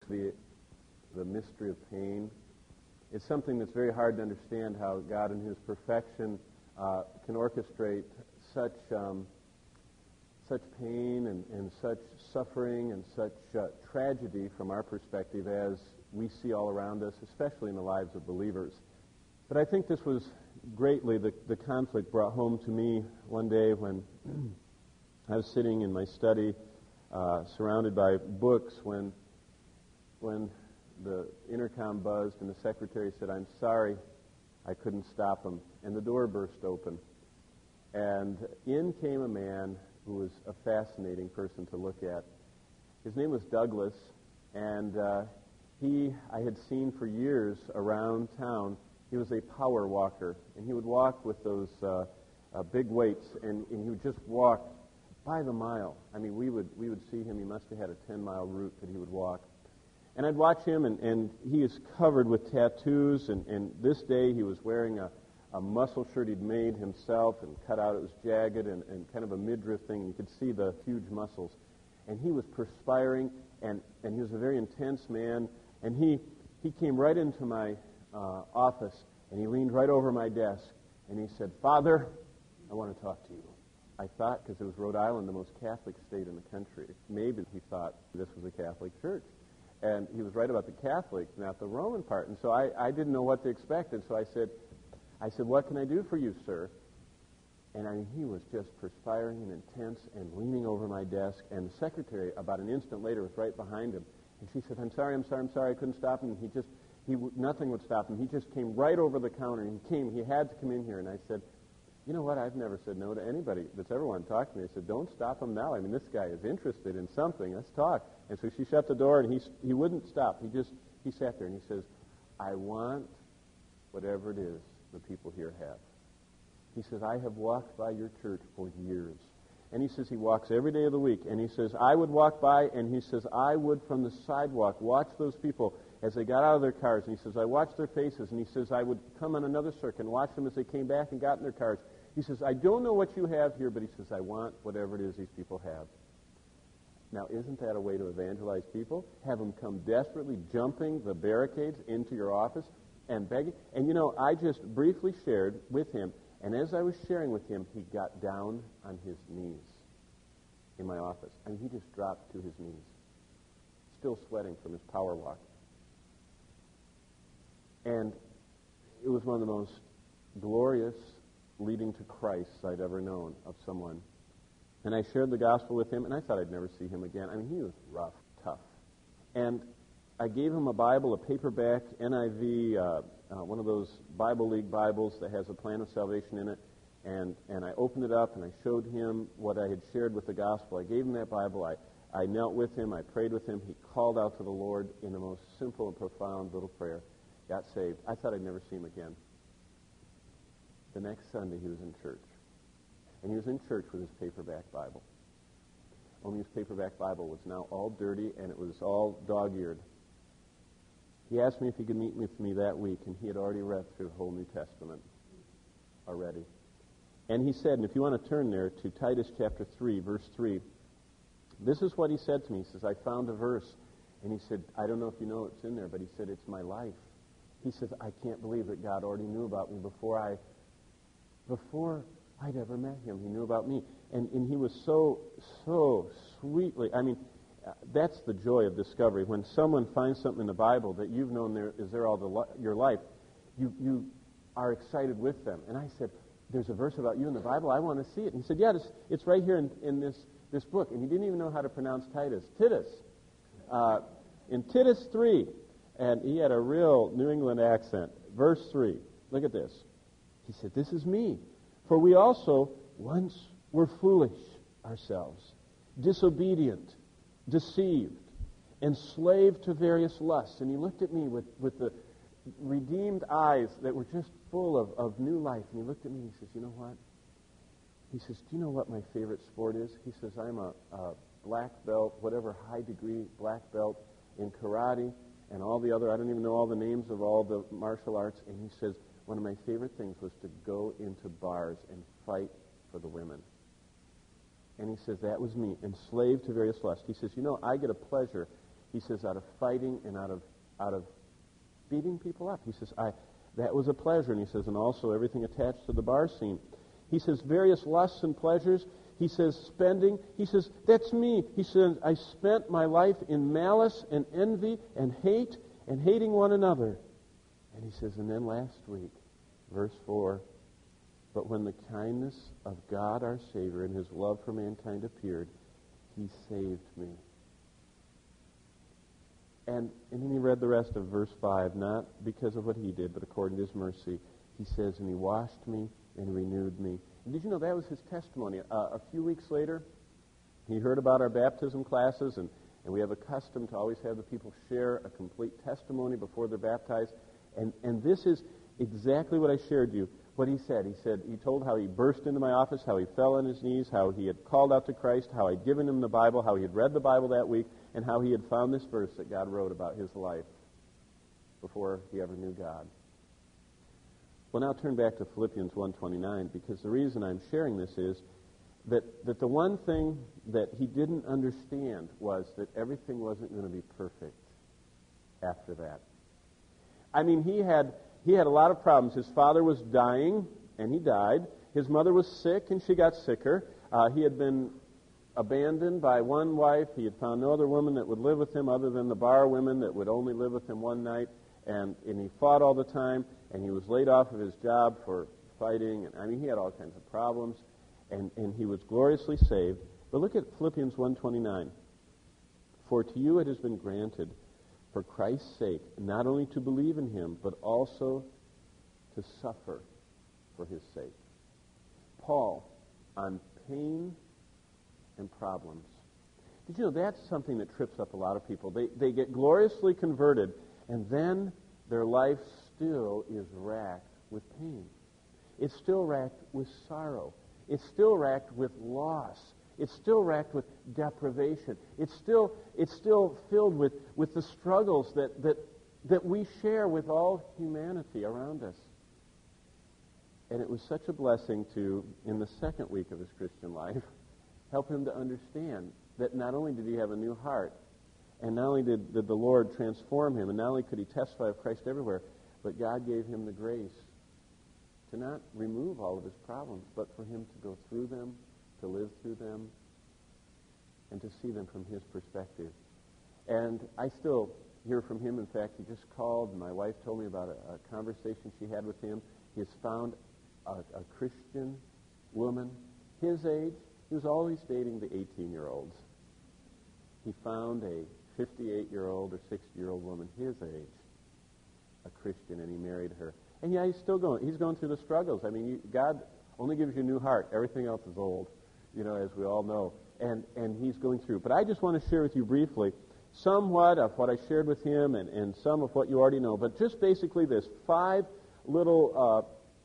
The mystery of pain. It's something that's very hard to understand, how God in His perfection can orchestrate such pain and such suffering and such tragedy from our perspective as we see all around us, especially in the lives of believers. But I think this was greatly the conflict brought home to me one day when I was sitting in my study surrounded by books when the intercom buzzed and the secretary said, "I'm sorry, I couldn't stop him." And the door burst open. And in came a man who was a fascinating person to look at. His name was Douglas, and I had seen for years around town. He was a power walker, and he would walk with those big weights, and he would just walk by the mile. I mean, we would see him. He must have had a 10-mile route that he would walk. And I'd watch him, and he is covered with tattoos, and this day he was wearing a muscle shirt he'd made himself and cut out. It was jagged and kind of a midriff thing. You could see the huge muscles. And he was perspiring, and he was a very intense man. And he came right into my office, and he leaned right over my desk, and he said, "Father, I want to talk to you." I thought, because it was Rhode Island, the most Catholic state in the country, maybe he thought this was a Catholic church. And he was right about the Catholic, not the Roman part. And so I didn't know what to expect. And so I said, "What can I do for you, sir?" And he was just perspiring and intense and leaning over my desk. And the secretary, about an instant later, was right behind him. And she said, I'm sorry, I couldn't stop him. Nothing would stop him. He just came right over the counter. And he had to come in here. And I said, "You know what? I've never said no to anybody that's ever wanted to talk to me." I said, "Don't stop him now. I mean, this guy is interested in something. Let's talk." And so she shut the door, and he wouldn't stop. He sat there, and he says, "I want whatever it is the people here have." He says, "I have walked by your church for years." And he says he walks every day of the week. And he says, "I would walk by," and he says, "I would from the sidewalk watch those people as they got out of their cars." And he says, "I watched their faces." And he says, "I would come on another circuit and watch them as they came back and got in their cars." He says, "I don't know what you have here," but he says, "I want whatever it is these people have." Now, isn't that a way to evangelize people? Have them come desperately jumping the barricades into your office and begging. And I just briefly shared with him, and as I was sharing with him, he got down on his knees in my office. I mean, he just dropped to his knees, still sweating from his power walk. And it was one of the most glorious leading to Christ I'd ever known of someone. And I shared the gospel with him, and I thought I'd never see him again. I mean, he was rough, tough. And I gave him a Bible, a paperback NIV, one of those Bible League Bibles that has a plan of salvation in it. And I opened it up, and I showed him what I had shared with the gospel. I gave him that Bible. I knelt with him. I prayed with him. He called out to the Lord in the most simple and profound little prayer. Got saved. I thought I'd never see him again. The next Sunday, he was in church. And he was in church with his paperback Bible. Only his paperback Bible was now all dirty, and it was all dog-eared. He asked me if he could meet with me that week, and he had already read through the whole New Testament already. And he said, and if you want to turn there to Titus chapter 3, verse 3, this is what he said to me. He says, "I found a verse." And he said, "I don't know if you know it's in there," but he said, "It's my life." He says, "I can't believe that God already knew about me before I'd ever met him. He knew about me." And he was so sweetly, I mean, that's the joy of discovery. When someone finds something in the Bible that you've known is there all your life, you are excited with them. And I said, "There's a verse about you in the Bible. I want to see it." And he said, "Yeah, it's right here in this book." And he didn't even know how to pronounce Titus. In Titus 3. And he had a real New England accent. Verse 3. Look at this. He said, "This is me. For we also once were foolish ourselves, disobedient, deceived, enslaved to various lusts." And he looked at me with the redeemed eyes that were just full of new life. And he looked at me and he says, "You know what?" He says, "Do you know what my favorite sport is?" He says, "I'm a black belt, whatever high degree black belt in karate and all the other, I don't even know all the names of all the martial arts." And he says, "One of my favorite things was to go into bars and fight for the women." And he says, that was me, enslaved to various lusts. He says, "You know, I get a pleasure He says, out of fighting and out of beating people up. He says, that was a pleasure. And he says, and also everything attached to the bar scene. He says, various lusts and pleasures. He says, spending. He says, that's me. He says, I spent my life in malice and envy and hate and hating one another. And he says, and then last week, verse 4, but when the kindness of God our Savior and his love for mankind appeared, he saved me. And then he read the rest of verse 5, not because of what he did, but according to his mercy. He says, and he washed me and renewed me. And did you know that was his testimony? A few weeks later, he heard about our baptism classes, and we have a custom to always have the people share a complete testimony before they're baptized. And this is exactly what I shared you, what he said. He told how he burst into my office, how he fell on his knees, how he had called out to Christ, how I'd given him the Bible, how he had read the Bible that week, and how he had found this verse that God wrote about his life before he ever knew God. Well, now turn back to Philippians 1:29, because the reason I'm sharing this is that the one thing that he didn't understand was that everything wasn't going to be perfect after that. I mean, he had a lot of problems. His father was dying, and he died. His mother was sick, and she got sicker. He had been abandoned by one wife. He had found no other woman that would live with him other than the bar women that would only live with him one night. And he fought all the time, and he was laid off of his job for fighting. And I mean, he had all kinds of problems, and he was gloriously saved. But look at Philippians 1:29. For to you it has been granted, for Christ's sake, not only to believe in him, but also to suffer for his sake. Paul, on pain and problems. Did you know that's something that trips up a lot of people? They get gloriously converted, and then their life still is racked with pain. It's still racked with sorrow. It's still racked with loss. It's still racked with deprivation. It's still filled with the struggles that we share with all humanity around us. And it was such a blessing to, in the second week of his Christian life, help him to understand that not only did he have a new heart, and not only did the Lord transform him, and not only could he testify of Christ everywhere, but God gave him the grace to not remove all of his problems, but for him to go through them, to live through them, and to see them from his perspective. And I still hear from him. In fact, he just called, and my wife told me about a conversation she had with him. He has found a Christian woman his age. He was always dating the 18-year-olds. He found a 58-year-old or 60-year-old woman his age, a Christian, and he married her. And yeah, he's still going. He's going through the struggles. I mean, God only gives you a new heart. Everything else is old, as we all know. And he's going through. But I just want to share with you briefly somewhat of what I shared with him and some of what you already know. But just basically this, 5 little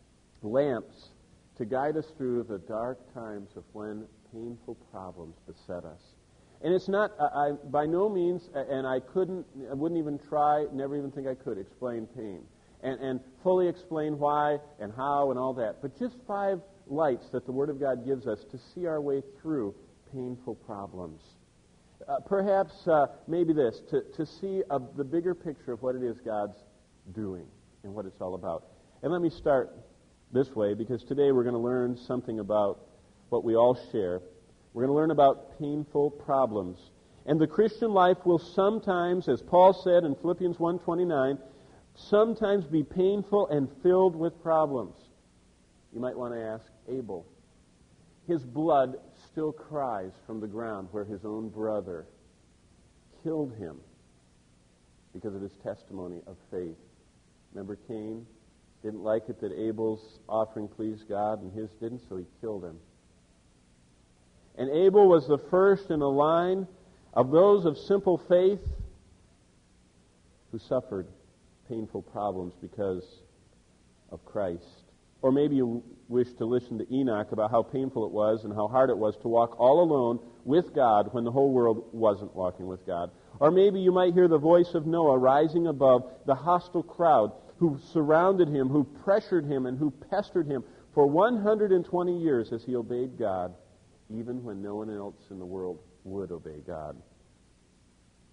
lamps to guide us through the dark times of when painful problems beset us. And it's not, by no means, and I wouldn't even try, never even think I could explain pain. And fully explain why and how and all that. But just 5 lights that the Word of God gives us to see our way through painful problems. Perhaps maybe this, to see the bigger picture of what it is God's doing and what it's all about. And let me start this way, because today we're going to learn something about what we all share. We're going to learn about painful problems. And the Christian life will sometimes, as Paul said in Philippians 1:29, sometimes be painful and filled with problems. You might want to ask Abel. His blood still cries from the ground where his own brother killed him because of his testimony of faith. Remember Cain? Didn't like it that Abel's offering pleased God and his didn't, so he killed him. And Abel was the first in a line of those of simple faith who suffered painful problems because of Christ. Or maybe you wish to listen to Enoch about how painful it was and how hard it was to walk all alone with God when the whole world wasn't walking with God. Or maybe you might hear the voice of Noah rising above the hostile crowd who surrounded him, who pressured him, and who pestered him for 120 years as he obeyed God, even when no one else in the world would obey God.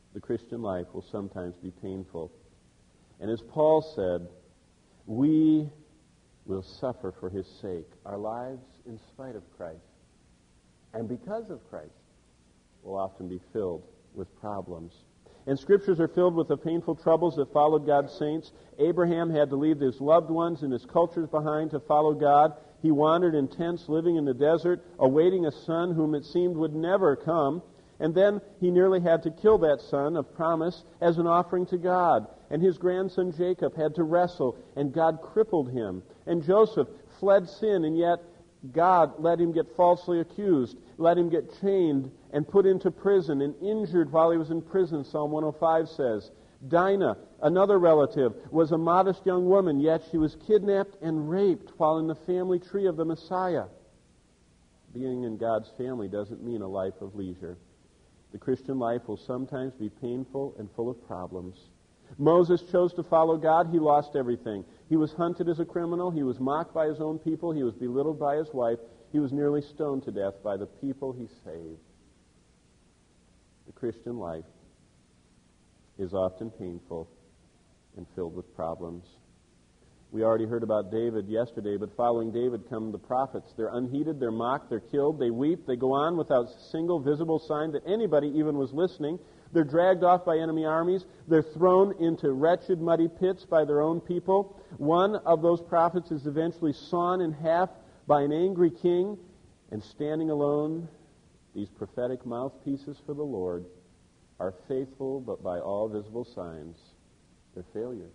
The Christian life will sometimes be painful. And as Paul said, we will suffer for his sake, our lives in spite of Christ. And because of Christ, will often be filled with problems. And Scriptures are filled with the painful troubles that followed God's saints. Abraham had to leave his loved ones and his cultures behind to follow God. He wandered in tents, living in the desert, awaiting a son whom it seemed would never come. And then he nearly had to kill that son of promise as an offering to God. And his grandson Jacob had to wrestle, and God crippled him. And Joseph fled sin, and yet God let him get falsely accused, let him get chained and put into prison and injured while he was in prison, Psalm 105 says. Dinah, another relative, was a modest young woman, yet she was kidnapped and raped while in the family tree of the Messiah. Being in God's family doesn't mean a life of leisure. The Christian life will sometimes be painful and full of problems. Moses chose to follow God. He lost everything. He was hunted as a criminal. He was mocked by his own people. He was belittled by his wife. He was nearly stoned to death by the people he saved. The Christian life is often painful and filled with problems. We already heard about David yesterday, but following David come the prophets. They're unheeded, they're mocked, they're killed, they weep, they go on without a single visible sign that anybody even was listening. They're dragged off by enemy armies. They're thrown into wretched, muddy pits by their own people. One of those prophets is eventually sawn in half by an angry king, and standing alone, these prophetic mouthpieces for the Lord are faithful, but by all visible signs, they're failures.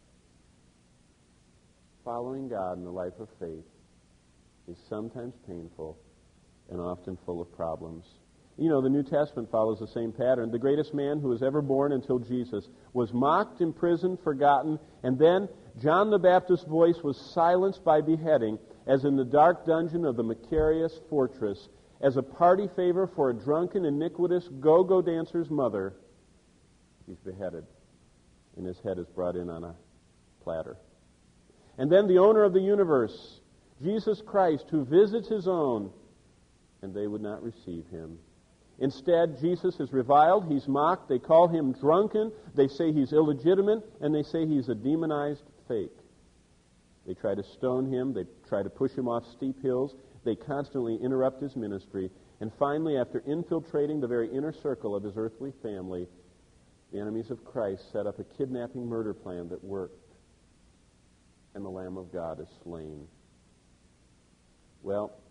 Following God in the life of faith is sometimes painful and often full of problems. You know, the New Testament follows the same pattern. The greatest man who was ever born until Jesus was mocked, imprisoned, forgotten, and then John the Baptist's voice was silenced by beheading, as in the dark dungeon of the Macarius fortress, as a party favor for a drunken, iniquitous, go-go dancer's mother. He's beheaded, and his head is brought in on a platter. And then the owner of the universe, Jesus Christ, who visits his own, and they would not receive him. Instead, Jesus is reviled, he's mocked, they call him drunken, they say he's illegitimate, and they say he's a demonized fake. They try to stone him, they try to push him off steep hills, they constantly interrupt his ministry, and finally, after infiltrating the very inner circle of his earthly family, the enemies of Christ set up a kidnapping murder plan that worked, and the Lamb of God is slain. Well,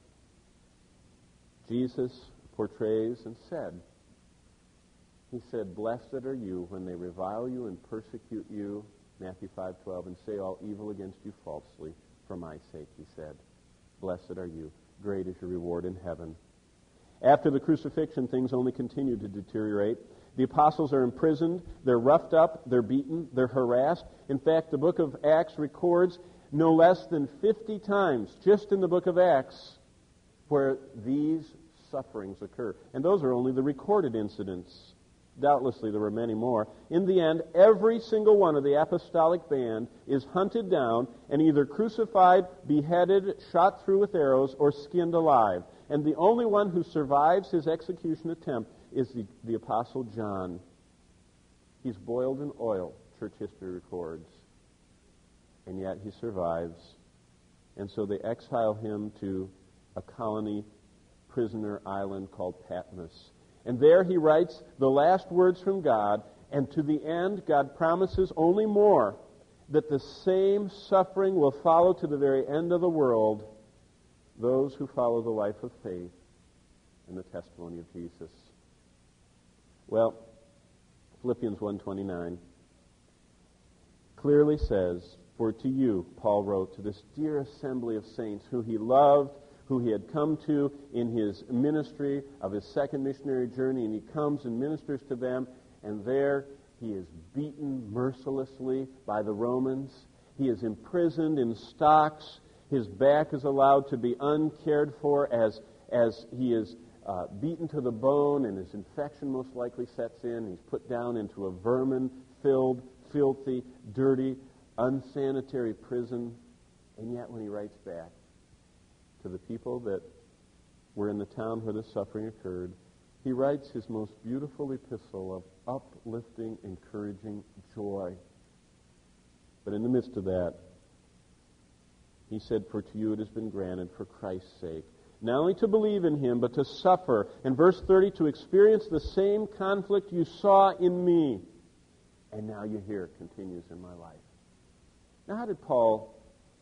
Jesus portrays and said, he said, "Blessed are you when they revile you and persecute you," Matthew 5:12, "and say all evil against you falsely for my sake," he said. Blessed are you. Great is your reward in heaven. After the crucifixion, things only continued to deteriorate. The apostles are imprisoned, they're roughed up, they're beaten, they're harassed. In fact, the book of Acts records no less than 50 times, just in the book of Acts, where these sufferings occur. And those are only the recorded incidents. Doubtlessly, there were many more. In the end, every single one of the apostolic band is hunted down and either crucified, beheaded, shot through with arrows, or skinned alive. And the only one who survives his execution attempt is the Apostle John. He's boiled in oil, church history records. And yet he survives. And so they exile him to a colony prisoner island called Patmos. And there he writes the last words from God, and to the end, God promises only more, that the same suffering will follow to the very end of the world those who follow the life of faith and the testimony of Jesus. Well, Philippians 1:29 clearly says, "For to you," Paul wrote, "to this dear assembly of saints who he loved, who he had come to in his ministry of his second missionary journey, and he comes and ministers to them, and there he is beaten mercilessly by the Romans. He is imprisoned in stocks. His back is allowed to be uncared for as he is beaten to the bone, and his infection most likely sets in. He's put down into a vermin-filled, filthy, dirty, unsanitary prison. And yet when he writes back to the people that were in the town where the suffering occurred, he writes his most beautiful epistle of uplifting, encouraging joy. But in the midst of that, he said, "For to you it has been granted for Christ's sake, not only to believe in him, but to suffer." And verse 30, "to experience the same conflict you saw in me, and now you hear it continues in my life." Now, how did Paul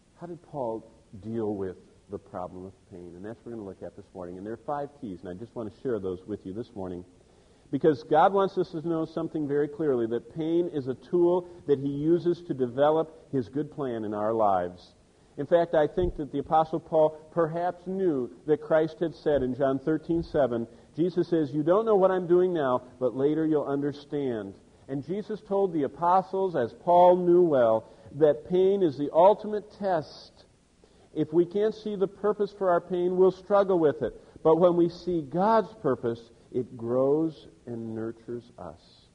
deal with the problem of pain? And that's what we're going to look at this morning. And there are 5 keys, and I just want to share those with you this morning. Because God wants us to know something very clearly, that pain is a tool that he uses to develop his good plan in our lives. In fact, I think that the Apostle Paul perhaps knew that Christ had said in John 13:7, Jesus says, "You don't know what I'm doing now, but later you'll understand." And Jesus told the apostles, as Paul knew well, that pain is the ultimate test. If we can't see the purpose for our pain, we'll struggle with it. But when we see God's purpose, it grows and nurtures us.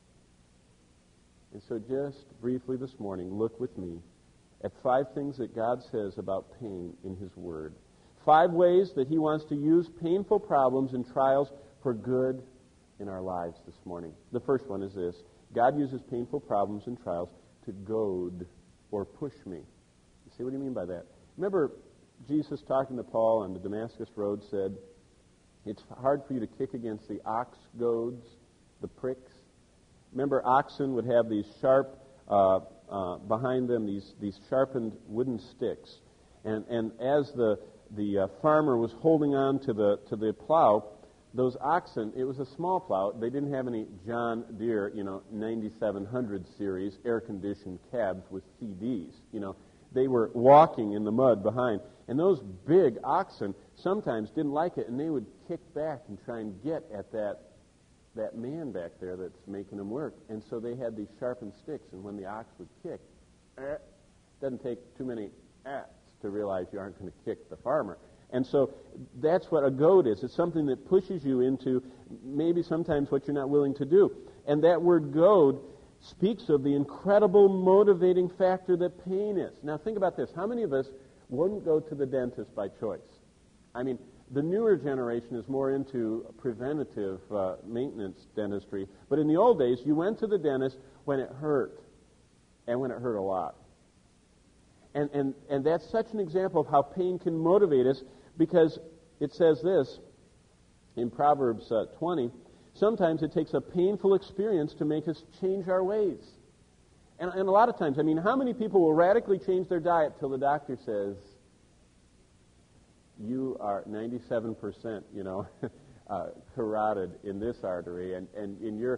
And so just briefly this morning, look with me at 5 things that God says about pain in his Word. 5 ways that he wants to use painful problems and trials for good in our lives this morning. The first one is this: God uses painful problems and trials to goad or push me. You see what I mean by that? Remember Jesus talking to Paul on the Damascus Road said, "It's hard for you to kick against the ox goads, the pricks." Remember, oxen would have these sharp, behind them, these sharpened wooden sticks. And as the farmer was holding on to the plow, those oxen, it was a small plow. They didn't have any John Deere, 9700 series air-conditioned cabs with CDs. They were walking in the mud behind. And those big oxen sometimes didn't like it, and they would kick back and try and get at that man back there that's making them work. And so they had these sharpened sticks, and when the ox would kick, doesn't take too many to realize you aren't going to kick the farmer. And so that's what a goad is. It's something that pushes you into maybe sometimes what you're not willing to do. And that word goad speaks of the incredible motivating factor that pain is. Now think about this. How many of us wouldn't go to the dentist by choice? I mean, the newer generation is more into preventative maintenance dentistry. But in the old days, you went to the dentist when it hurt, and when it hurt a lot. And that's such an example of how pain can motivate us, because it says this in Proverbs 20, sometimes it takes a painful experience to make us change our ways. And a lot of times, how many people will radically change their diet till the doctor says, "You are 97%, carotid in this artery, and you're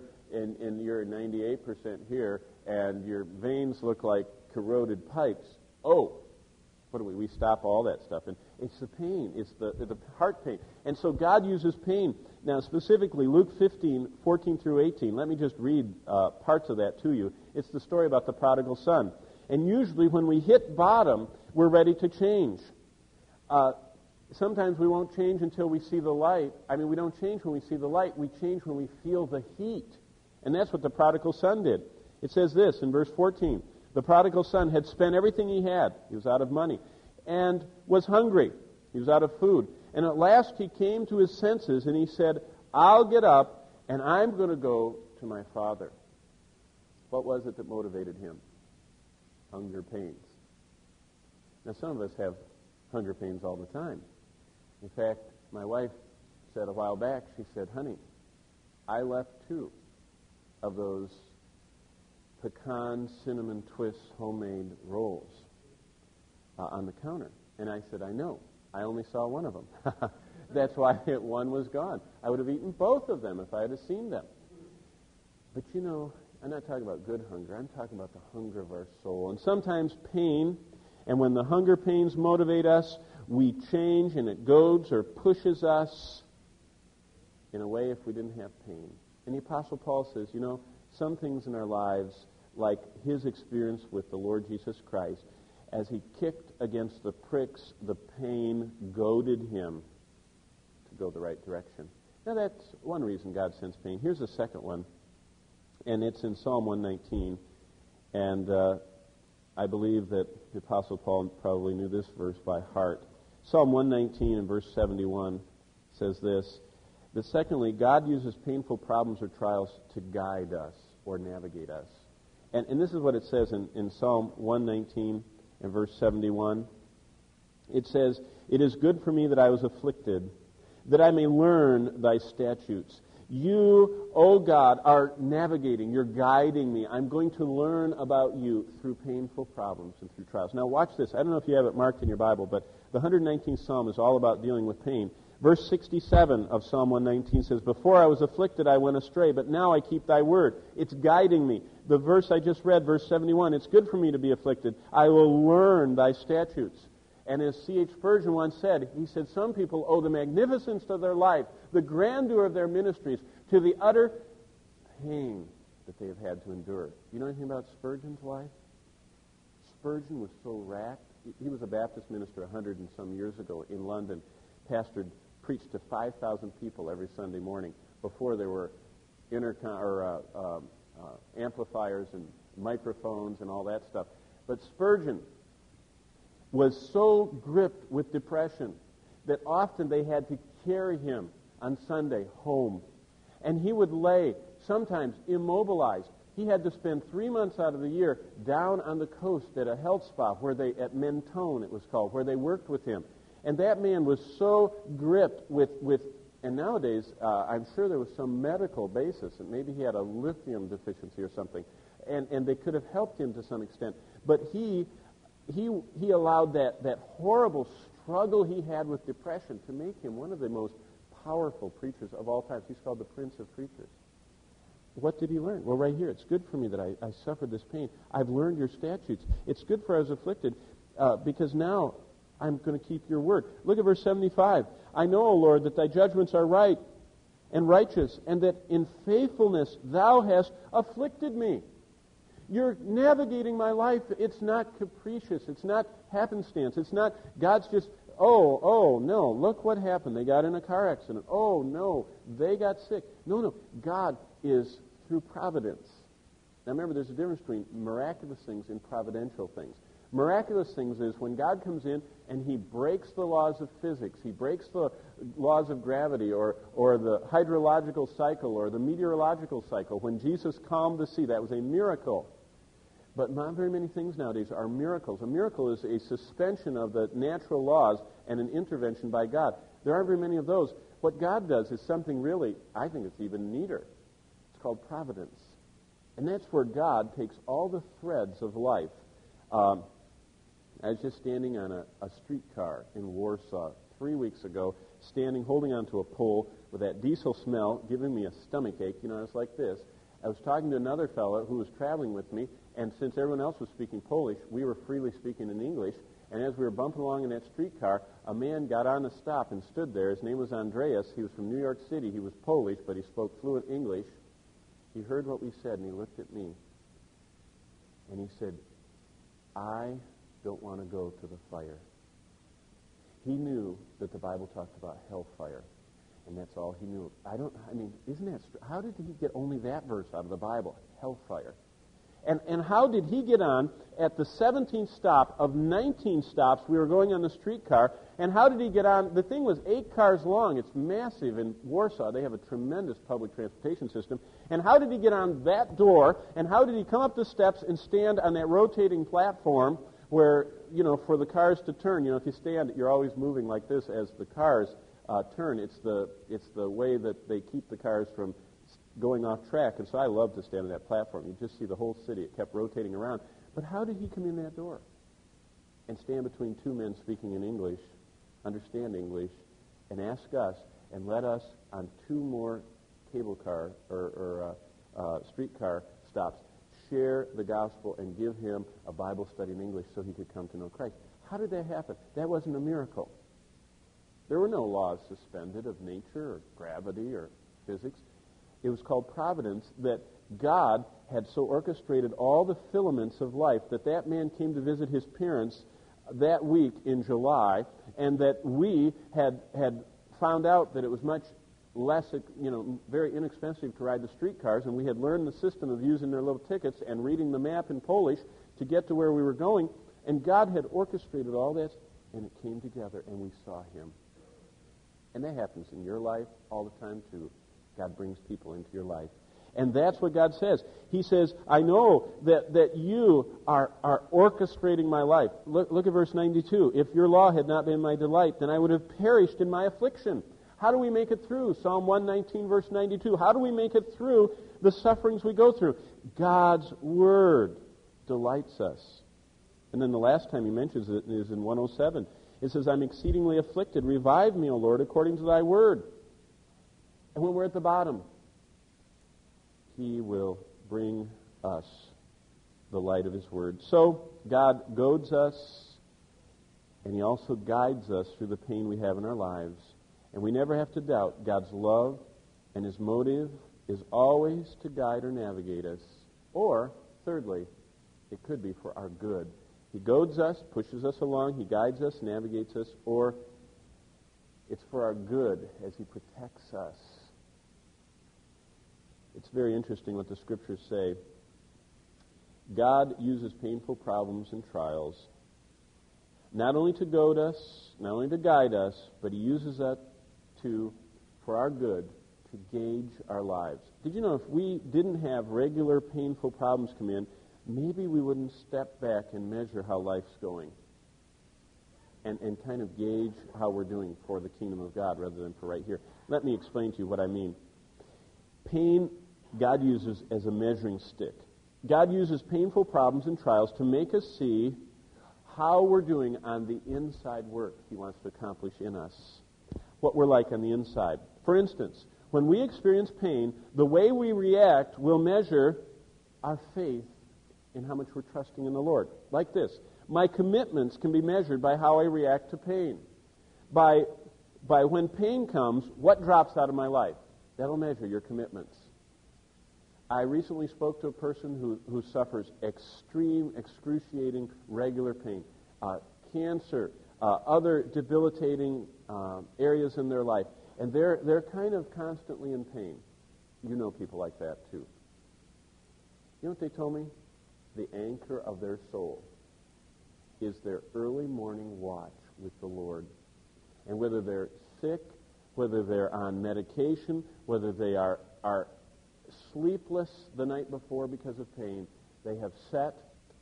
98% here, and your veins look like corroded pipes." Oh, what do we stop all that stuff? And it's the pain. It's the heart pain. And so God uses pain. Now, specifically, Luke 15:14 through 18. Let me just read parts of that to you. It's the story about the prodigal son. And usually when we hit bottom, we're ready to change. Sometimes we won't change until we see the light. We don't change when we see the light. We change when we feel the heat. And that's what the prodigal son did. It says this in verse 14. The prodigal son had spent everything he had. He was out of money. And was hungry. He was out of food. And at last he came to his senses and he said, "I'll get up and I'm going to go to my father." What was it that motivated him? Hunger pains. Now some of us have hunger pains all the time. In fact, my wife said a while back, she said, "Honey, I left 2 of those pecan cinnamon twist homemade rolls on the counter." And I said, "I know. I only saw one of them." That's why one was gone. I would have eaten both of them if I had seen them. But I'm not talking about good hunger. I'm talking about the hunger of our soul. And sometimes pain, and when the hunger pains motivate us, we change, and it goads or pushes us in a way if we didn't have pain. And the Apostle Paul says, some things in our lives, like his experience with the Lord Jesus Christ, as he kicked against the pricks, the pain goaded him to go the right direction. Now that's one reason God sends pain. Here's the second one, and it's in Psalm 119. And I believe that the Apostle Paul probably knew this verse by heart. Psalm 119 and verse 71 says this, But secondly, God uses painful problems or trials to guide us or navigate us. And this is what it says in Psalm 119 and verse 71. It says, "It is good for me that I was afflicted, that I may learn thy statutes." You, O God, are navigating. You're guiding me. I'm going to learn about you through painful problems and through trials. Now watch this. I don't know if you have it marked in your Bible, but the 119th Psalm is all about dealing with pain. Verse 67 of Psalm 119 says, "Before I was afflicted, I went astray, but now I keep thy word." It's guiding me. The verse I just read, verse 71, "It's good for me to be afflicted. I will learn thy statutes." And as C.H. Spurgeon once said, he said, some people owe the magnificence of their life, the grandeur of their ministries, to the utter pain that they have had to endure. You know anything about Spurgeon's life? Spurgeon was so racked. He was a Baptist minister 100 and some years ago in London, preached to 5,000 people every Sunday morning before there were amplifiers and microphones and all that stuff. But Spurgeon was so gripped with depression that often they had to carry him on Sunday home. And he would lay, sometimes immobilized. He had to spend 3 months out of the year down on the coast at a health spa, at Mentone it was called, where they worked with him. And that man was so gripped with and nowadays, I'm sure there was some medical basis, and maybe he had a lithium deficiency or something, and they could have helped him to some extent. But he allowed that horrible struggle he had with depression to make him one of the most powerful preachers of all time. He's called the Prince of Preachers. What did he learn? Well, right here, it's good for me that I suffered this pain. I've learned your statutes. It's good for I was afflicted because now I'm going to keep your word. Look at verse 75. "I know, O Lord, that thy judgments are right and righteous, and that in faithfulness thou hast afflicted me." You're navigating my life. It's not capricious. It's not happenstance. It's not God's just, oh, no, look what happened. They got in a car accident. Oh, no, they got sick. No, God is through providence. Now remember, there's a difference between miraculous things and providential things. Miraculous things is when God comes in and he breaks the laws of physics, he breaks the laws of gravity or the hydrological cycle or the meteorological cycle. When Jesus calmed the sea, that was a miracle. But not very many things nowadays are miracles. A miracle is a suspension of the natural laws and an intervention by God. There aren't very many of those. What God does is something really, I think it's even neater. It's called providence. And that's where God takes all the threads of life. I was just standing on a streetcar in Warsaw 3 weeks ago, holding onto a pole with that diesel smell giving me a stomach ache. I was like this. I was talking to another fellow who was traveling with me, and since everyone else was speaking Polish, we were freely speaking in English. And as we were bumping along in that streetcar, a man got on the stop and stood there. His name was Andreas. He was from New York City. He was Polish, but he spoke fluent English. He heard what we said, and he looked at me. And he said, "I don't want to go to the fire." He knew that the Bible talked about hellfire, and that's all he knew. Isn't that how did he get only that verse out of the Bible? Hellfire. And how did he get on at the 17th stop of 19 stops? We were going on the streetcar, and how did he get on? The thing was 8 cars long. It's massive in Warsaw. They have a tremendous public transportation system. And how did he get on that door? And how did he come up the steps and stand on that rotating platform where, for the cars to turn? If you stand, you're always moving like this as the cars turn. It's the way that they keep the cars from going off track. And so I love to stand on that platform. You just see the whole city. It kept rotating around. But how did he come in that door and stand between 2 men speaking in English, understand English, and ask us and let us on 2 more cable car or streetcar stops share the gospel and give him a Bible study in English so he could come to know Christ? How did that happen? That wasn't a miracle. There were no laws suspended of nature or gravity or physics. It was called providence, that God had so orchestrated all the filaments of life that man came to visit his parents that week in July, and that we had found out that it was much less, very inexpensive to ride the streetcars, and we had learned the system of using their little tickets and reading the map in Polish to get to where we were going, and God had orchestrated all that, and it came together, and we saw him. And that happens in your life all the time too. God brings people into your life. And that's what God says. He says, I know that you are orchestrating my life. Look at verse 92. If your law had not been my delight, then I would have perished in my affliction. How do we make it through? Psalm 119, verse 92. How do we make it through the sufferings we go through? God's Word delights us. And then the last time he mentions it is in 107. It says, I'm exceedingly afflicted. Revive me, O Lord, according to thy word. And when we're at the bottom, he will bring us the light of his word. So God goads us, and he also guides us through the pain we have in our lives. And we never have to doubt God's love and his motive is always to guide or navigate us. Or, thirdly, it could be for our good. He goads us, pushes us along, he guides us, navigates us, or it's for our good as he protects us. It's very interesting what the scriptures say. God uses painful problems and trials not only to goad us, not only to guide us, but he uses that for our good, to gauge our lives. Did you know if we didn't have regular painful problems come in, maybe we wouldn't step back and measure how life's going and kind of gauge how we're doing for the kingdom of God rather than for right here. Let me explain to you what I mean. Pain, God uses as a measuring stick. God uses painful problems and trials to make us see how we're doing on the inside work he wants to accomplish in us, what we're like on the inside. For instance, when we experience pain, the way we react will measure our faith in how much we're trusting in the Lord. Like this. My commitments can be measured by how I react to pain. By when pain comes, what drops out of my life? That'll measure your commitments. I recently spoke to a person who suffers extreme, excruciating, regular pain. Cancer, other debilitating areas in their life. And they're kind of constantly in pain. You know people like that too. You know what they told me? The anchor of their soul is their early morning watch with the Lord. And whether they're sick, whether they're on medication, whether they are sleepless the night before because of pain, they have set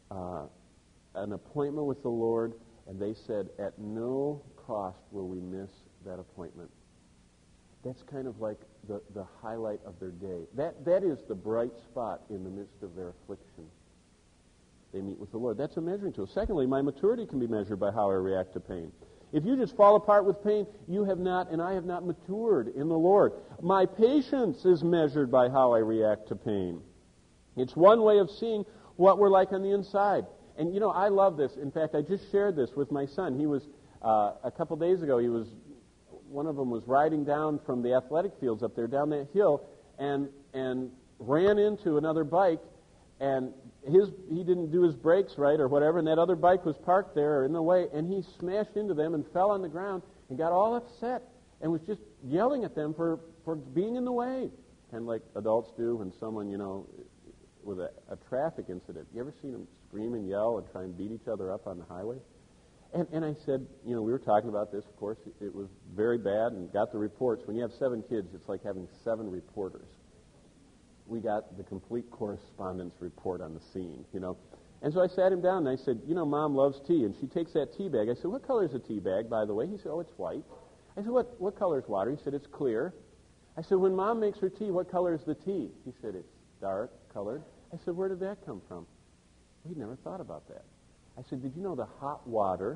an appointment with the Lord, and they said, at no cost will we miss that appointment. That's kind of like the highlight of their day. That is the bright spot in the midst of their affliction. They meet with the Lord. That's a measuring tool. Secondly, my maturity can be measured by how I react to pain. If you just fall apart with pain, you have not, and I have not matured in the Lord. My patience is measured by how I react to pain. It's one way of seeing what we're like on the inside. And, you know, I love this. In fact, I just shared this with my son. He was, a couple days ago, one of them was riding down from the athletic fields up there, down that hill, and ran into another bike, and he didn't do his brakes right or whatever, and that other bike was parked there or in the way, and he smashed into them and fell on the ground and got all upset and was just yelling at them for being in the way, kind of like adults do when someone, you know, with a traffic incident. You ever seen them scream and yell and try and beat each other up on the highway? And I said, you know, we were talking about this, of course. It was very bad and got the reports. When you have 7 kids, it's like having 7 reporters. We got the complete correspondence report on the scene, you know. And so I sat him down and I said, you know, Mom loves tea. And she takes that tea bag. I said, what color is a tea bag, by the way? He said, oh, it's white. I said, what color is water? He said, it's clear. I said, when Mom makes her tea, what color is the tea? He said, it's dark colored. I said, where did that come from? He'd never thought about that. I said, did you know the hot water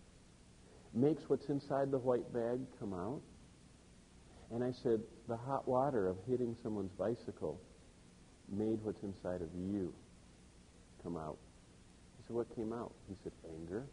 makes what's inside the white bag come out? And I said, the hot water of hitting someone's bicycle made what's inside of you come out. He said, what came out? He said, anger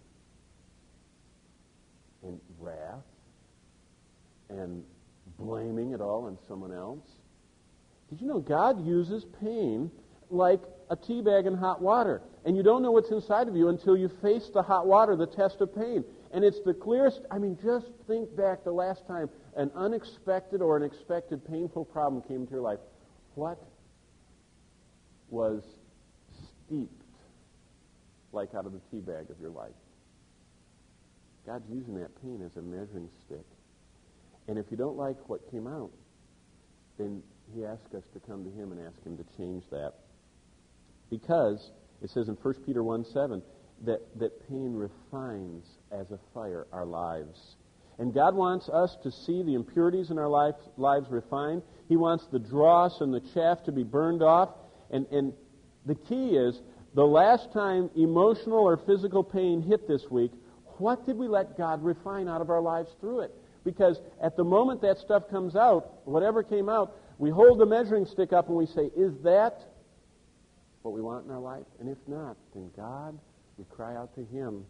and wrath and blaming it all on someone else. Did you know God uses pain like a tea bag in hot water? And you don't know what's inside of you until you face the hot water, the test of pain. And it's the clearest, just think back the last time an unexpected or an expected painful problem came into your life. What was steeped like out of the tea bag of your life? God's using that pain as a measuring stick. And if you don't like what came out, then he asks us to come to him and ask him to change that. Because it says in 1 Peter 1:7 that pain refines as a fire our lives. And God wants us to see the impurities in our lives refined. He wants the dross and the chaff to be burned off. And the key is, the last time emotional or physical pain hit this week, what did we let God refine out of our lives through it? Because at the moment that stuff comes out, whatever came out, we hold the measuring stick up and we say, is that what we want in our life? And if not, then God, we cry out to him,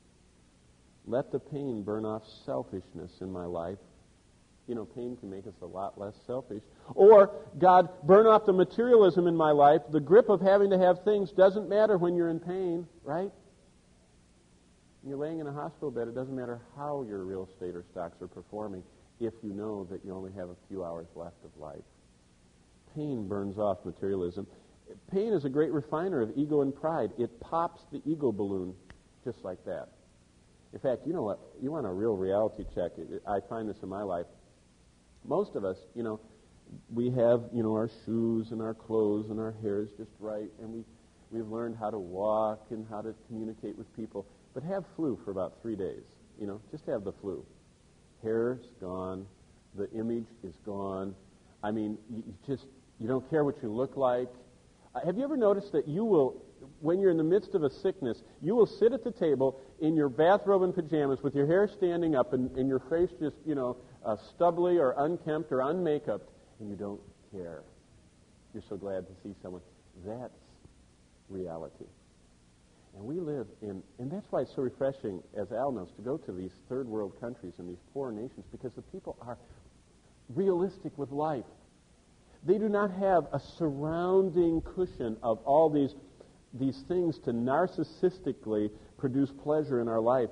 let the pain burn off selfishness in my life. You know, pain can make us a lot less selfish. Or, God, burn off the materialism in my life. The grip of having to have things doesn't matter when you're in pain, right? When you're laying in a hospital bed, it doesn't matter how your real estate or stocks are performing if you know that you only have a few hours left of life. Pain burns off materialism. Pain is a great refiner of ego and pride. It pops the ego balloon just like that. In fact, you know what? You want a real reality check. I find this in my life. Most of us, we have, our shoes and our clothes and our hair is just right, and we've learned how to walk and how to communicate with people. But have flu for about 3 days, just have the flu. Hair's gone. The image is gone. I mean, you don't care what you look like. Have you ever noticed that you will, when you're in the midst of a sickness, you will sit at the table in your bathrobe and pajamas with your hair standing up and your face just, stubbly or unkempt or unmakeuped, and you don't care. You're so glad to see someone. That's reality. And we live in, and that's why it's so refreshing, as Al knows, to go to these third world countries and these poor nations, because the people are realistic with life. They do not have a surrounding cushion of all these things to narcissistically produce pleasure in our life.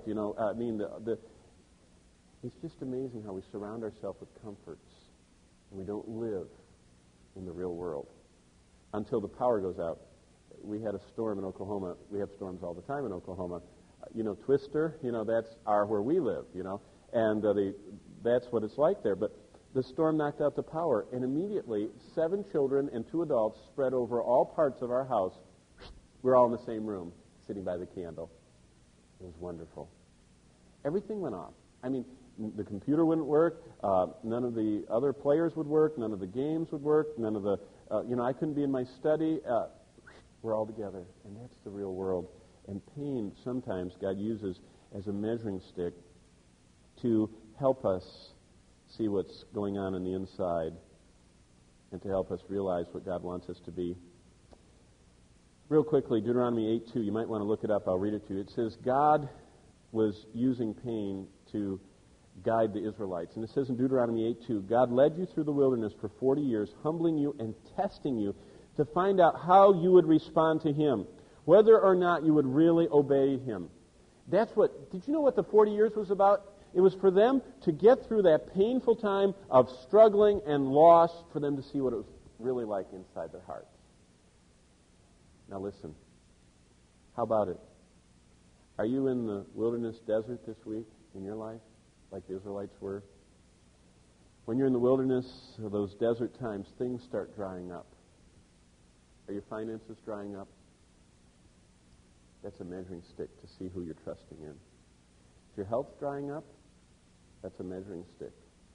It's just amazing how we surround ourselves with comforts and we don't live in the real world until the power goes out. We had a storm in Oklahoma. We have storms all the time in Oklahoma. Twister, that's where we live, and that's what it's like there. But the storm knocked out the power, and immediately 7 children and 2 adults spread over all parts of our house. We're all in the same room, sitting by the candle. It was wonderful. Everything went off. I mean, the computer wouldn't work. None of the other players would work. None of the games would work. None of the, I couldn't be in my study. We're all together, and that's the real world. And pain, sometimes God uses as a measuring stick to help us see what's going on the inside and to help us realize what God wants us to be. Real quickly, Deuteronomy 8:2, you might want to look it up. I'll read it to you. It says, God was using pain to guide the Israelites. And it says in Deuteronomy 8:2, God led you through the wilderness for 40 years, humbling you and testing you to find out how you would respond to him, whether or not you would really obey him. Did you know what the 40 years was about? It was for them to get through that painful time of struggling and loss, for them to see what it was really like inside their hearts. Now listen, how about it? Are you in the wilderness desert this week in your life, like the Israelites were? When you're in the wilderness, or those desert times, things start drying up. Are your finances drying up? That's a measuring stick to see who you're trusting in. Is your health drying up? That's a measuring stick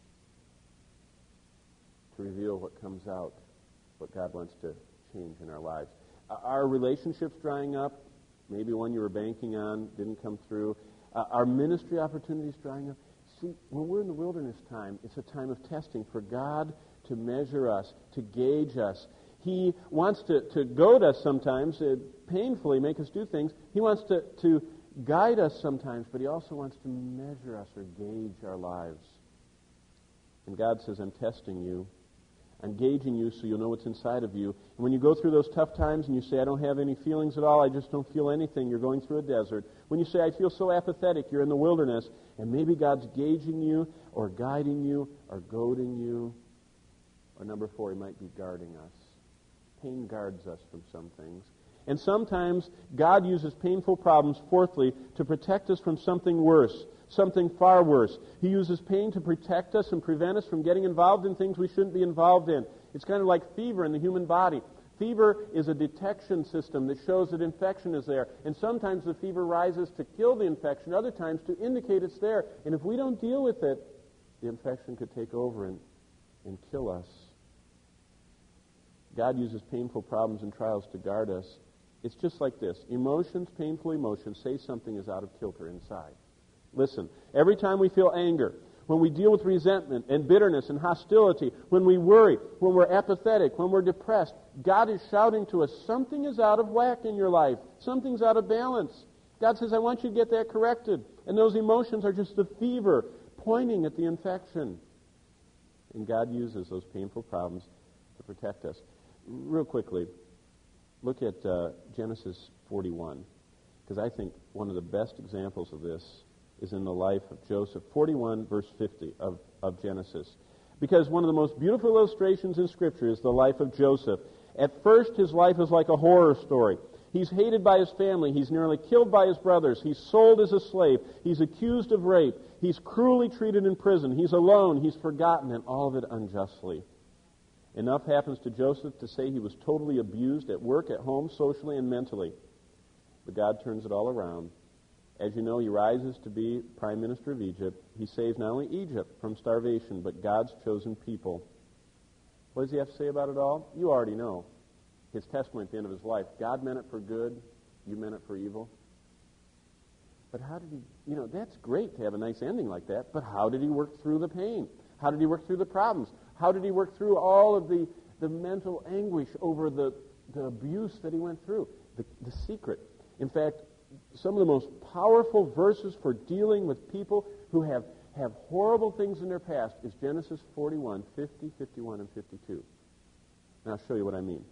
to reveal what comes out, what God wants to change in our lives. Are relationships drying up? Maybe one you were banking on didn't come through. Are ministry opportunities drying up? See, when we're in the wilderness time, it's a time of testing for God to measure us, to gauge us. He wants to goad us sometimes, painfully make us do things. He wants to guide us sometimes, but he also wants to measure us or gauge our lives. And God says, I'm testing you. I'm gauging you so you'll know what's inside of you. And when you go through those tough times and you say, I don't have any feelings at all, I just don't feel anything, you're going through a desert. When you say, I feel so apathetic, you're in the wilderness, and maybe God's gauging you or guiding you or goading you. Or number 4, he might be guarding us. Pain guards us from some things. And sometimes God uses painful problems, fourthly, to protect us from something worse, something far worse. He uses pain to protect us and prevent us from getting involved in things we shouldn't be involved in. It's kind of like fever in the human body. Fever is a detection system that shows that infection is there. And sometimes the fever rises to kill the infection, other times to indicate it's there. And if we don't deal with it, the infection could take over and kill us. God uses painful problems and trials to guard us. It's just like this. Emotions, painful emotions, say something is out of kilter inside. Listen, every time we feel anger, when we deal with resentment and bitterness and hostility, when we worry, when we're apathetic, when we're depressed, God is shouting to us, something is out of whack in your life. Something's out of balance. God says, I want you to get that corrected. And those emotions are just the fever pointing at the infection. And God uses those painful problems to protect us. Real quickly, look at Genesis 41, because I think one of the best examples of this is in the life of Joseph. 41, verse 50 of Genesis. Because one of the most beautiful illustrations in Scripture is the life of Joseph. At first, his life is like a horror story. He's hated by his family. He's nearly killed by his brothers. He's sold as a slave. He's accused of rape. He's cruelly treated in prison. He's alone. He's forgotten, and all of it unjustly. Enough happens to Joseph to say he was totally abused at work, at home, socially, and mentally. But God turns it all around. As you know, he rises to be Prime Minister of Egypt. He saves not only Egypt from starvation, but God's chosen people. What does he have to say about it all? You already know. His testimony at the end of his life. God meant it for good. You meant it for evil. But how did he, that's great to have a nice ending like that, but how did he work through the pain? How did he work through the problems? How did he work through all of the mental anguish over the abuse that he went through? The secret. In fact, some of the most powerful verses for dealing with people who have horrible things in their past is Genesis 41, 50, 51, and 52. And I'll show you what I mean.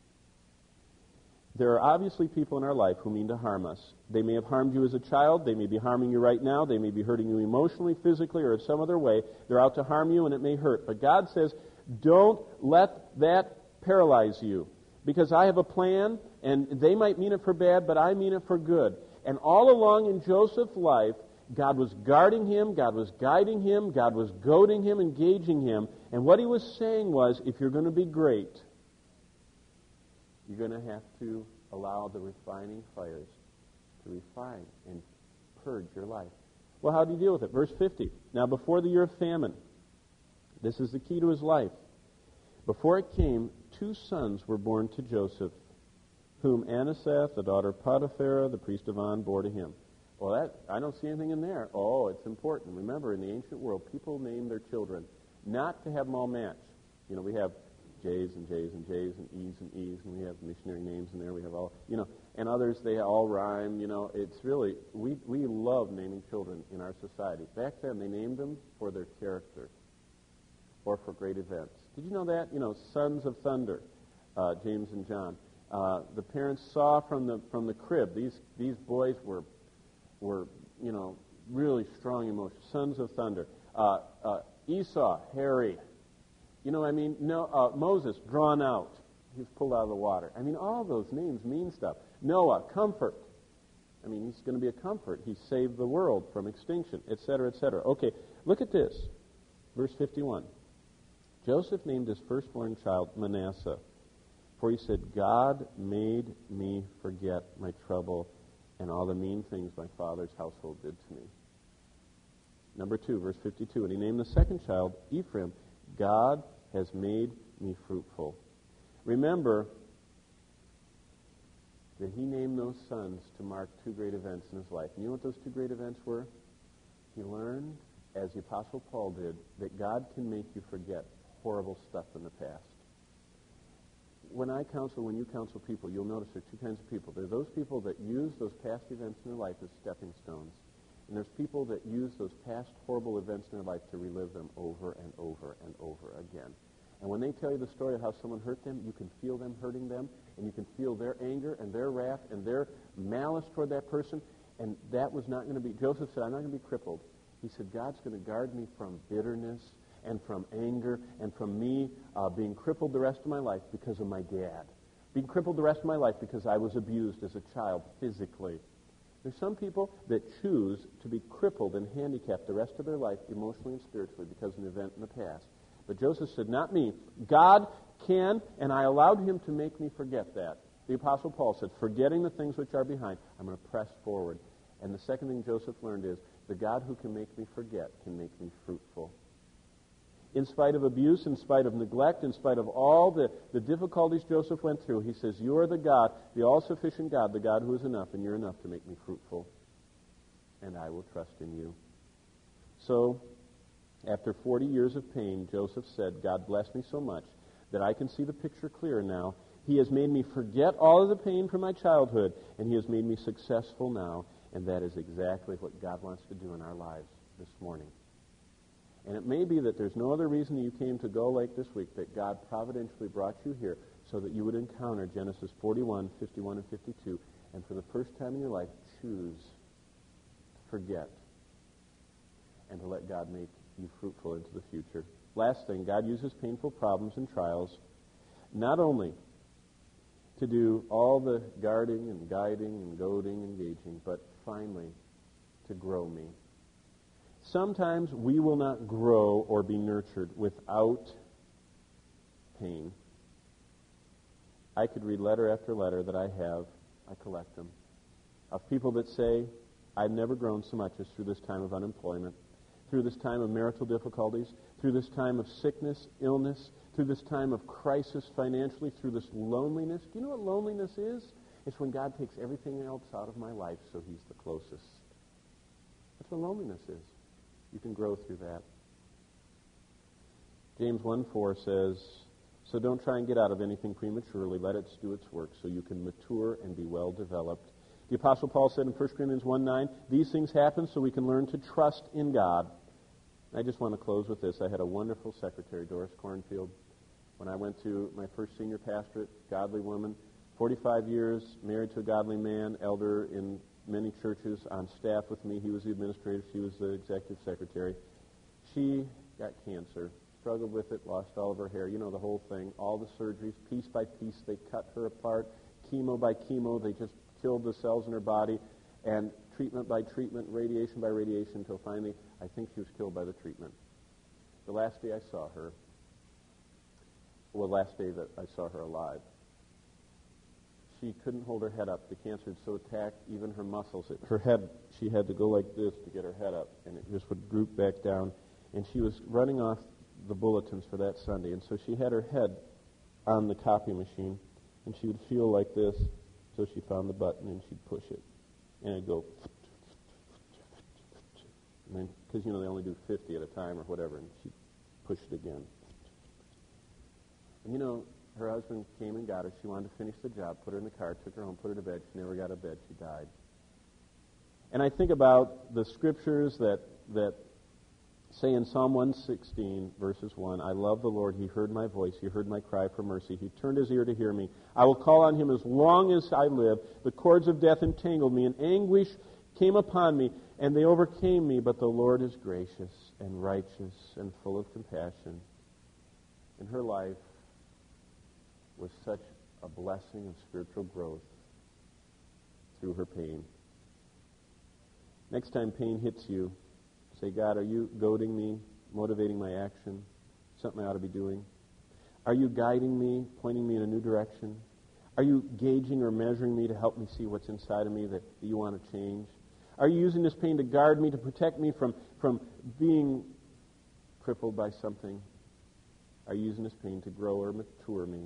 There are obviously people in our life who mean to harm us. They may have harmed you as a child. They may be harming you right now. They may be hurting you emotionally, physically, or in some other way. They're out to harm you, and it may hurt. But God says, don't let that paralyze you. Because I have a plan, and they might mean it for bad, but I mean it for good. And all along in Joseph's life, God was guarding him, God was guiding him, God was goading him, engaging him. And what he was saying was, if you're going to be great, you're going to have to allow the refining fires to refine and purge your life. Well, how do you deal with it? Verse 50. Now, before the year of famine, this is the key to his life. Before it came, 2 sons were born to Joseph, whom Anasath, the daughter of Potiphar, the priest of On, bore to him. Well, I don't see anything in there. Oh, it's important. Remember, in the ancient world, people named their children not to have them all match. We have J's and J's and J's and E's and E's, and we have missionary names in there. We have all, and others, they all rhyme. It's really, we love naming children in our society. Back then, they named them for their character or for great events. Did you know that? Sons of Thunder, James and John. The parents saw from the crib, these boys were really strong emotions. Sons of Thunder. Esau, hairy. Moses, drawn out. He was pulled out of the water. All those names mean stuff. Noah, comfort. He's going to be a comfort. He saved the world from extinction, etc., etc. Okay, look at this. Verse 51. Joseph named his firstborn child Manasseh, for he said, God made me forget my trouble and all the mean things my father's household did to me. Number 2, verse 52. And he named the second child Ephraim. God has made me fruitful. Remember that he named those sons to mark 2 great events in his life. And you know what those 2 great events were? He learned, as the Apostle Paul did, that God can make you forget horrible stuff in the past. When you counsel people, you'll notice there are 2 kinds of people. There are those people that use those past events in their life as stepping stones. And there's people that use those past horrible events in their life to relive them over and over and over again. And when they tell you the story of how someone hurt them, you can feel them hurting them, and you can feel their anger and their wrath and their malice toward that person. And that was not going to be, Joseph said, I'm not going to be crippled. He said, God's going to guard me from bitterness and from anger and from me being crippled the rest of my life because of my dad. Being crippled the rest of my life because I was abused as a child physically. There's some people that choose to be crippled and handicapped the rest of their life, emotionally and spiritually, because of an event in the past. But Joseph said, not me. God can, and I allowed him to make me forget that. The Apostle Paul said, forgetting the things which are behind, I'm going to press forward. And the second thing Joseph learned is, the God who can make me forget can make me fruitful. In spite of abuse, in spite of neglect, in spite of all the difficulties Joseph went through, he says, you are the God, the all-sufficient God, the God who is enough, and you're enough to make me fruitful. And I will trust in you. So, after 40 years of pain, Joseph said, God bless me so much that I can see the picture clearer now. He has made me forget all of the pain from my childhood, and he has made me successful now. And that is exactly what God wants to do in our lives this morning. And it may be that there's no other reason you came to Go Lake this week, that God providentially brought you here so that you would encounter Genesis 41, 51, and 52, and for the first time in your life, choose to forget and to let God make you fruitful into the future. Last thing, God uses painful problems and trials not only to do all the guarding and guiding and goading and gauging, but finally to grow me. Sometimes we will not grow or be nurtured without pain. I could read letter after letter that I have. I collect them. Of people that say, I've never grown so much as through this time of unemployment, through this time of marital difficulties, through this time of sickness, illness, through this time of crisis financially, through this loneliness. Do you know what loneliness is? It's when God takes everything else out of my life so he's the closest. That's what loneliness is. You can grow through that. James 1:4 says, so don't try and get out of anything prematurely. Let it do its work so you can mature and be well developed. The Apostle Paul said in 1 Corinthians 1:9, these things happen so we can learn to trust in God. I just want to close with this. I had a wonderful secretary, Doris Cornfield. When I went to my first senior pastorate, godly woman, 45 years, married to a godly man, elder in many churches, on staff with me. He was the administrator. She was the executive secretary. She got cancer, struggled with it, lost all of her hair. You know the whole thing. All the surgeries, piece by piece, they cut her apart. Chemo by chemo, they just killed the cells in her body. And treatment by treatment, radiation by radiation, until finally, I think she was killed by the treatment. The last day I saw her, last day that I saw her alive, she couldn't hold her head up. The cancer had so attacked even her muscles. Her head, she had to go like this to get her head up, and it just would droop back down. And she was running off the bulletins for that Sunday, and so she had her head on the copy machine, and she would feel like this, so she found the button, and she'd push it. And it'd go, because, they only do 50 at a time or whatever, and she'd push it again. And, her husband came and got her. She wanted to finish the job, put her in the car, took her home, put her to bed. She never got out of bed. She died. And I think about the scriptures that say in Psalm 116, verses 1, I love the Lord. He heard my voice. He heard my cry for mercy. He turned his ear to hear me. I will call on him as long as I live. The cords of death entangled me, and anguish came upon me, and they overcame me. But the Lord is gracious and righteous and full of compassion. In her life was such a blessing of spiritual growth through her pain. Next time pain hits you, say, God, are you goading me, motivating my action, something I ought to be doing? Are you guiding me, pointing me in a new direction? Are you gauging or measuring me to help me see what's inside of me that you want to change? Are you using this pain to guard me, to protect me from being crippled by something? Are you using this pain to grow or mature me?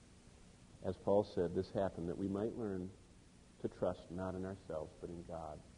As Paul said, this happened that we might learn to trust not in ourselves but in God.